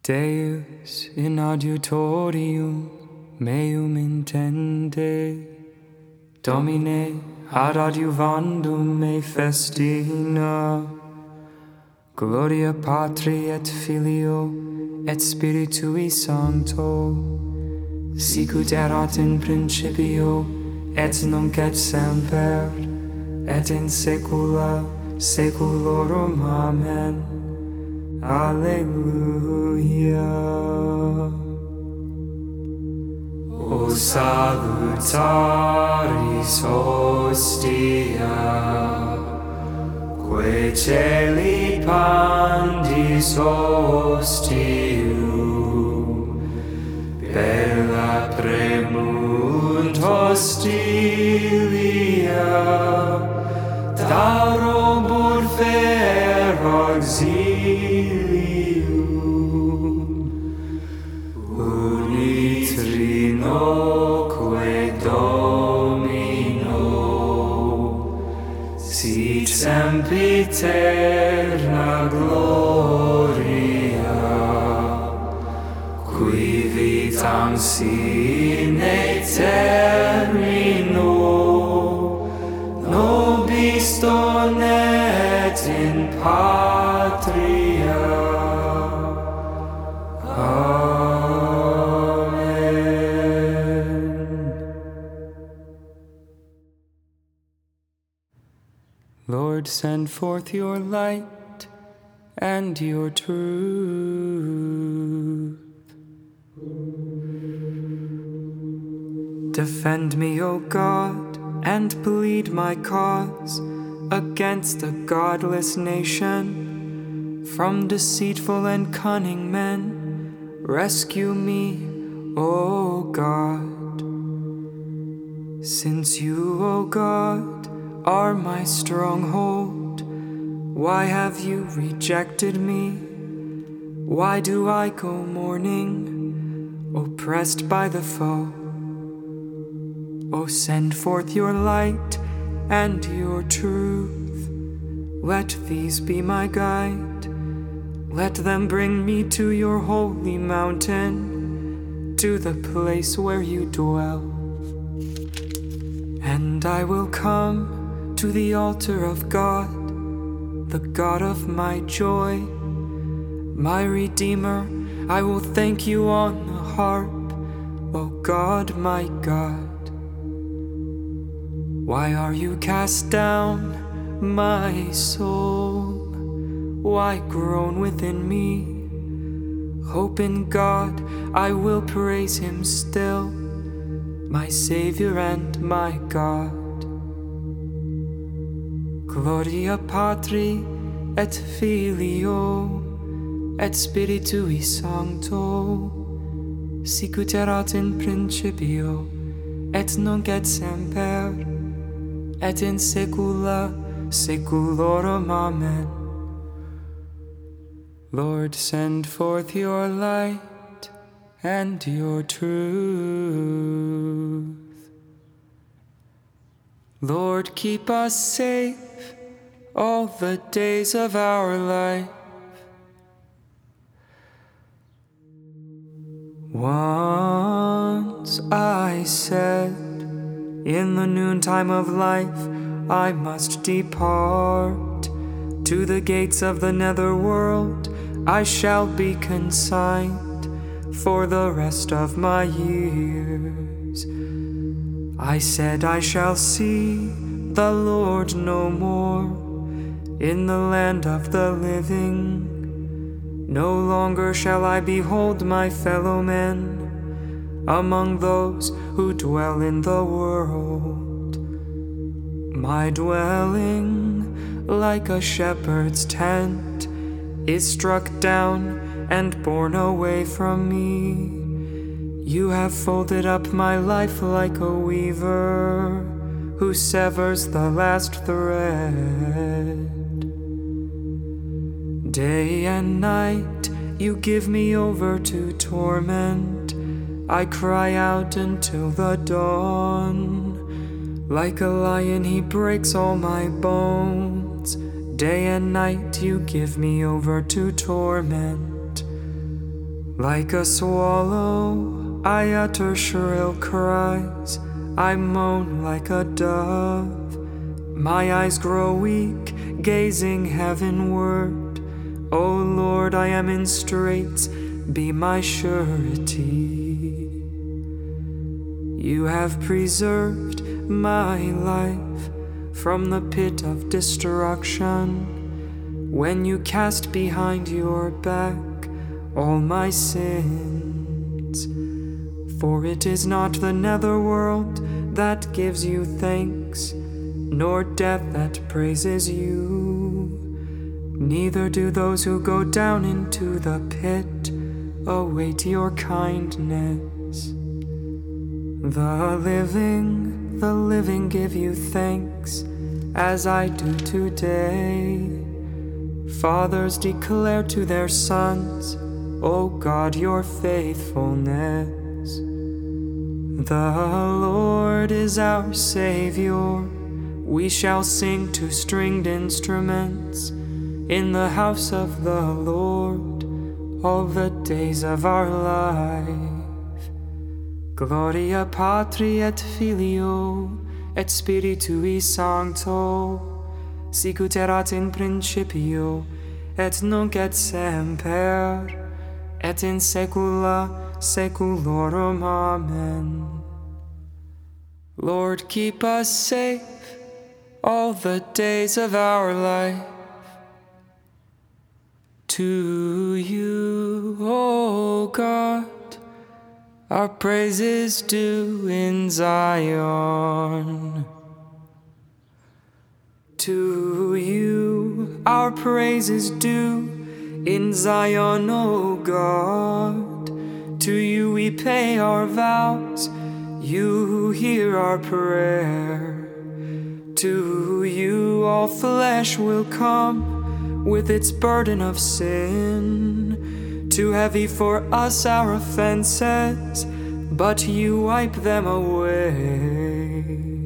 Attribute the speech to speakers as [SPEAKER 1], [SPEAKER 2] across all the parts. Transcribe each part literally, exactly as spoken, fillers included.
[SPEAKER 1] Deus in adiutorium meum intende, Domine ad adiuvandum me festina, Gloria Patri et Filio et Spiritui Sancto, sicut erat in principio et nunc et semper et in saecula saeculorum. Amen. Alleluia. O salutaris hostia, quae celi pandis hostium, bella premunt hostilia, darobur fer auxilium, unitrinoque Domino, sit sempiterna gloria, qui vitam sine termino nobis donet in patria. Amen. Lord, send forth your light and your truth. Defend me, O God, and plead my cause against a godless nation. From deceitful and cunning men, rescue me, O God. Since you, O God, are my stronghold, why have you rejected me? Why do I go mourning, oppressed by the foe? O send forth your light and your truth. Let these be my guide. Let them bring me to your holy mountain, to the place where you dwell. And I will come to the altar of God, the God of my joy, my Redeemer. I will thank you on the harp, O God, my God. Why are you cast down, my soul? Why groan within me? Hope in God, I will praise him still, my Savior and my God. Gloria Patri et Filio et Spiritui Sancto, sicut erat in principio et nunc et semper et in saecula saeculorum. Amen. Lord, send forth your light and your truth. Lord, keep us safe all the days of our life. Once I said, in the noontime of life, I must depart. To the gates of the netherworld I shall be consigned for the rest of my years. I said I shall see the Lord no more in the land of the living. No longer shall I behold my fellow men among those who dwell in the world. My dwelling, like a shepherd's tent, is struck down and borne away from me. You have folded up my life like a weaver who severs the last thread. Day and night you give me over to torment. I cry out until the dawn. Like a lion he breaks all my bones. Day and night you give me over to torment. Like a swallow, I utter shrill cries, I moan like a dove. My eyes grow weak, gazing heavenward. O Lord, I am in straits, be my surety. You have preserved my life from the pit of destruction, when you cast behind your back all my sins. For it is not the netherworld that gives you thanks, nor death that praises you. Neither do those who go down into the pit await your kindness. The living, the living give you thanks, as I do today. Fathers declare to their sons, O God, your faithfulness. The Lord is our Savior. We shall sing to stringed instruments in the house of the Lord all the days of our life. Gloria Patri et Filio et Spiritui Sancto, sic ut erat in principio et nunc et semper et in saecula saeculorum. Amen. Lord, keep us safe all the days of our life. To you, O God, our praise is due in Zion. To you, our praise is due in Zion, O God. To you we pay our vows, you hear our prayer. To you all flesh will come with its burden of sin. Too heavy for us our offenses, but you wipe them away.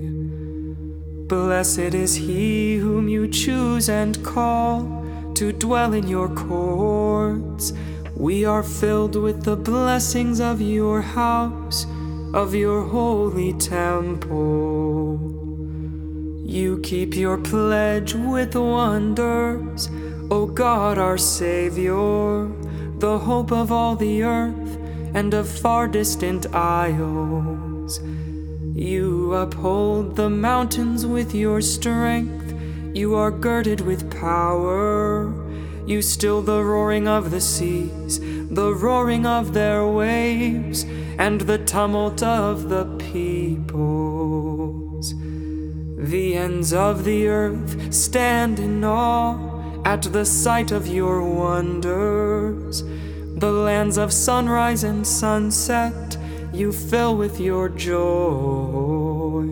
[SPEAKER 1] Blessed is he whom you choose and call to dwell in your courts. We are filled with the blessings of your house, of your holy temple. You keep your pledge with wonders, O God our Savior, the hope of all the earth and of far distant isles. You uphold the mountains with your strength, you are girded with power. You still the roaring of the seas, the roaring of their waves, and the tumult of the peoples. The ends of the earth stand in awe at the sight of your wonders. The lands of sunrise and sunset you fill with your joy.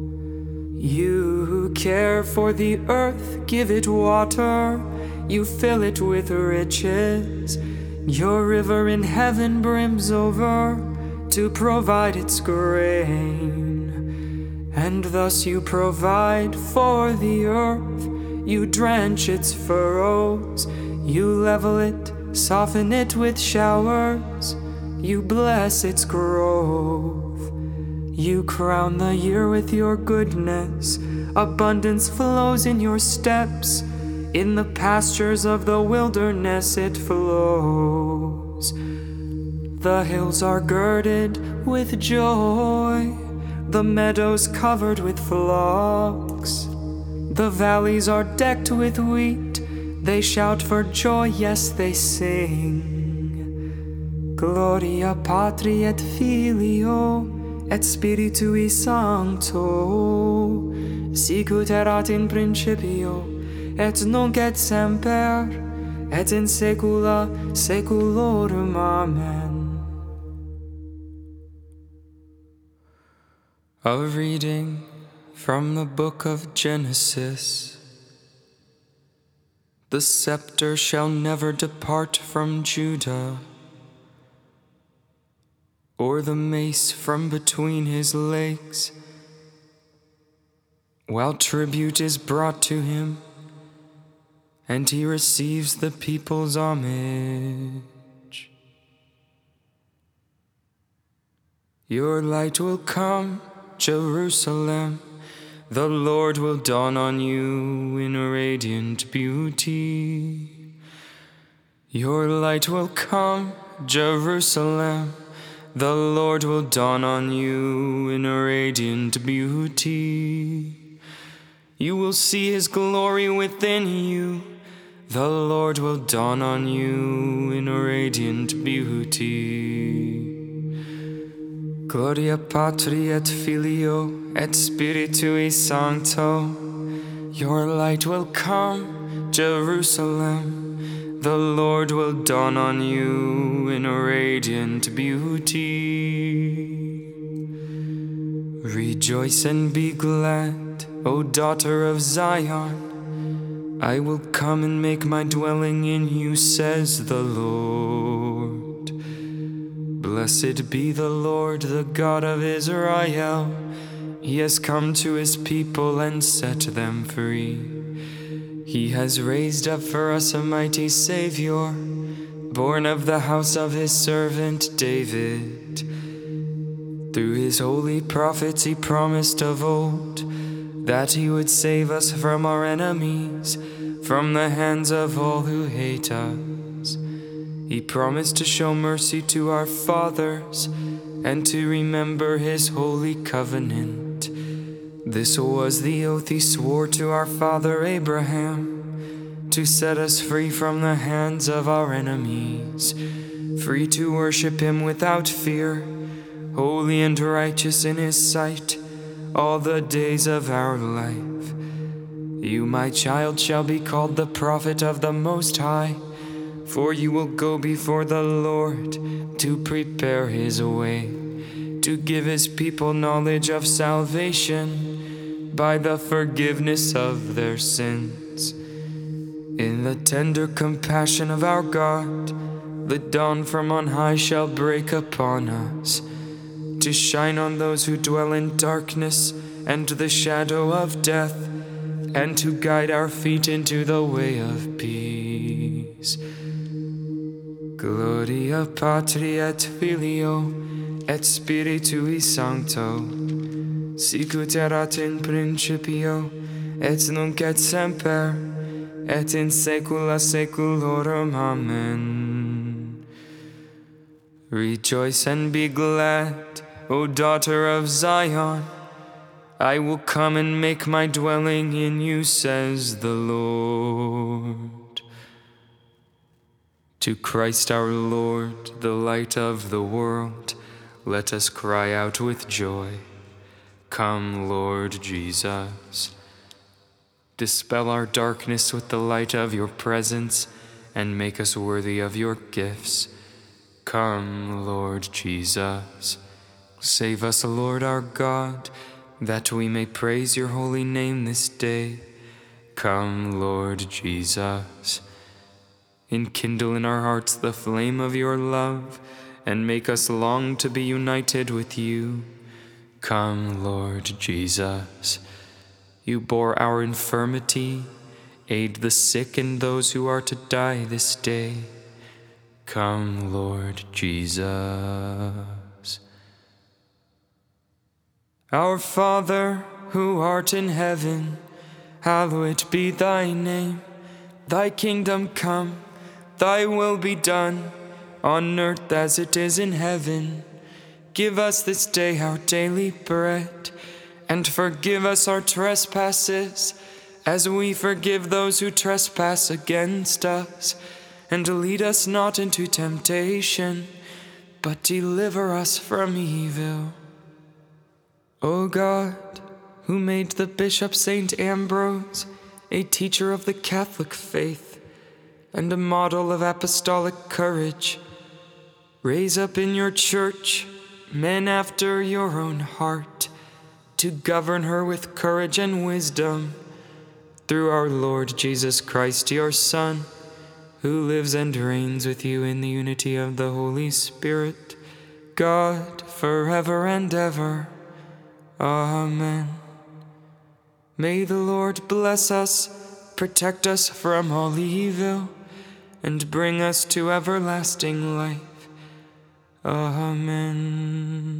[SPEAKER 1] You care for the earth, give it water, you fill it with riches. Your river in heaven brims over to provide its grain. And thus you provide for the earth, you drench its furrows, you level it, soften it with showers, you bless its growth. You crown the year with your goodness, abundance flows in your steps. In the pastures of the wilderness it flows. The hills are girded with joy, the meadows covered with flocks. The valleys are decked with wheat, they shout for joy, yes, they sing. Gloria Patri et Filio et Spiritui Sancto, sic ut erat in principio et nunc et semper et in saecula saeculorum. Amen. A reading from the book of Genesis. The scepter shall never depart from Judah, or the mace from between his legs, while tribute is brought to him, and he receives the people's homage. Your light will come, Jerusalem. The Lord will dawn on you in radiant beauty. Your light will come, Jerusalem. The Lord will dawn on you in radiant beauty. You will see His glory within you. The Lord will dawn on you in radiant beauty. Gloria Patri et Filio et Spiritui Sancto. Your light will come, Jerusalem. The Lord will dawn on you in radiant beauty. Rejoice and be glad, O daughter of Zion. I will come and make my dwelling in you, says the Lord. Blessed be the Lord, the God of Israel. He has come to His people and set them free. He has raised up for us a mighty Savior, born of the house of His servant David. Through His holy prophets He promised of old that He would save us from our enemies, from the hands of all who hate us. He promised to show mercy to our fathers and to remember His holy covenant. This was the oath He swore to our father Abraham, to set us free from the hands of our enemies, free to worship Him without fear, holy and righteous in His sight, all the days of our life. You, my child, shall be called the prophet of the Most High, for you will go before the Lord to prepare His way, to give His people knowledge of salvation by the forgiveness of their sins. In the tender compassion of our God, the dawn from on high shall break upon us, to shine on those who dwell in darkness and the shadow of death, and to guide our feet into the way of peace. Gloria Patri et Filio et Spiritui Sancto, sicut erat in principio, et nunc et semper, et in saecula saeculorum. Amen. Rejoice and be glad, O daughter of Zion. I will come and make my dwelling in you, says the Lord. To Christ our Lord, the light of the world, let us cry out with joy. Come, Lord Jesus. Dispel our darkness with the light of your presence, and make us worthy of your gifts. Come, Lord Jesus. Save us, Lord our God, that we may praise your holy name this day. Come, Lord Jesus. Enkindle in our hearts the flame of your love, and make us long to be united with you. Come, Lord Jesus. You bore our infirmity, aid the sick and those who are to die this day. Come, Lord Jesus. Our Father, who art in heaven, hallowed be thy name. Thy kingdom come, thy will be done, on earth as it is in heaven. Give us this day our daily bread, and forgive us our trespasses, as we forgive those who trespass against us. And lead us not into temptation, but deliver us from evil. O God, who made the Bishop Saint Ambrose a teacher of the Catholic faith and a model of apostolic courage, raise up in your church men after your own heart, to govern her with courage and wisdom, through our Lord Jesus Christ, your Son, who lives and reigns with you in the unity of the Holy Spirit, God, forever and ever. Amen. May the Lord bless us, protect us from all evil, and bring us to everlasting life. Amen.